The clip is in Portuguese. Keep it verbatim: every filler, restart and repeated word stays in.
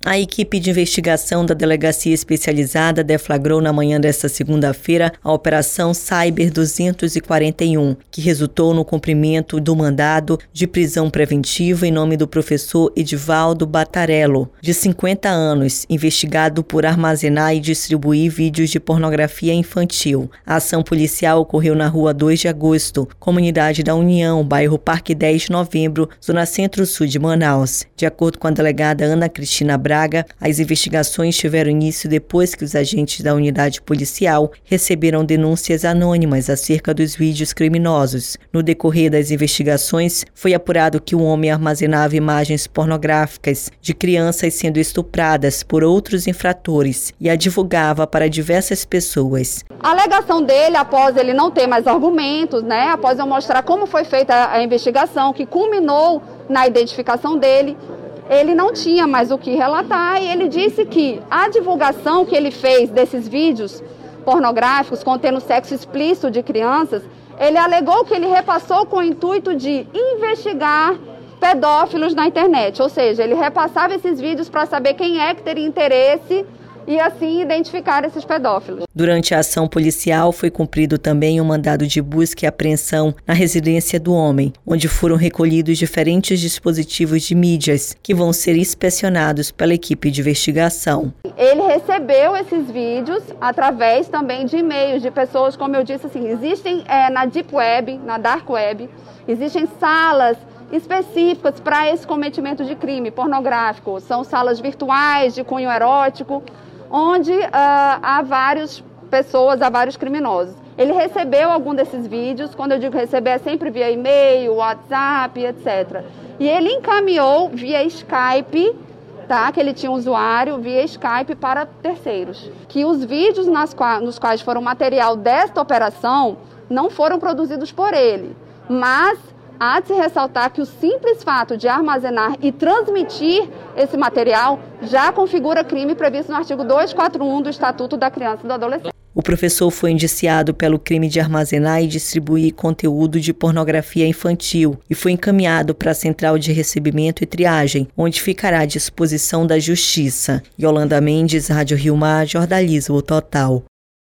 A equipe de investigação da Delegacia Especializada deflagrou na manhã desta segunda-feira a Operação Cyber duzentos e quarenta e um, que resultou no cumprimento do mandado de prisão preventiva em nome do professor Edivaldo Batarello, de cinquenta anos, investigado por armazenar e distribuir vídeos de pornografia infantil. A ação policial ocorreu na rua dois de agosto, comunidade da União, bairro Parque dez de Novembro, zona centro-sul de Manaus. De acordo com a delegada Ana Cristina Braga, as investigações tiveram início depois que os agentes da unidade policial receberam denúncias anônimas acerca dos vídeos criminosos. No decorrer das investigações, foi apurado que o homem armazenava imagens pornográficas de crianças sendo estupradas por outros infratores e a divulgava para diversas pessoas. A alegação dele, após ele não ter mais argumentos, né, após eu mostrar como foi feita a investigação, que culminou na identificação dele, ele não tinha mais o que relatar e ele disse que a divulgação que ele fez desses vídeos pornográficos contendo sexo explícito de crianças, ele alegou que ele repassou com o intuito de investigar pedófilos na internet, ou seja, ele repassava esses vídeos para saber quem é que teria interesse e assim identificar esses pedófilos. Durante a ação policial foi cumprido também um mandado de busca e apreensão na residência do homem, onde foram recolhidos diferentes dispositivos de mídias que vão ser inspecionados pela equipe de investigação. Ele recebeu esses vídeos através também de e-mails de pessoas, como eu disse, assim, existem é, na Deep Web, na Dark Web, existem salas específicas para esse cometimento de crime pornográfico. São salas virtuais de cunho erótico, onde uh, há várias pessoas, há vários criminosos. Ele recebeu algum desses vídeos, quando eu digo receber é sempre via e-mail, WhatsApp, etcétera. E ele encaminhou via Skype, tá, que ele tinha um usuário, via Skype para terceiros. Que os vídeos nas qua- nos quais foram material desta operação não foram produzidos por ele, mas há de se ressaltar que o simples fato de armazenar e transmitir esse material já configura crime previsto no artigo duzentos e quarenta e um do Estatuto da Criança e do Adolescente. O professor foi indiciado pelo crime de armazenar e distribuir conteúdo de pornografia infantil e foi encaminhado para a Central de Recebimento e Triagem, onde ficará à disposição da Justiça. Yolanda Mendes, Rádio Rio Mar, Jornalismo Total.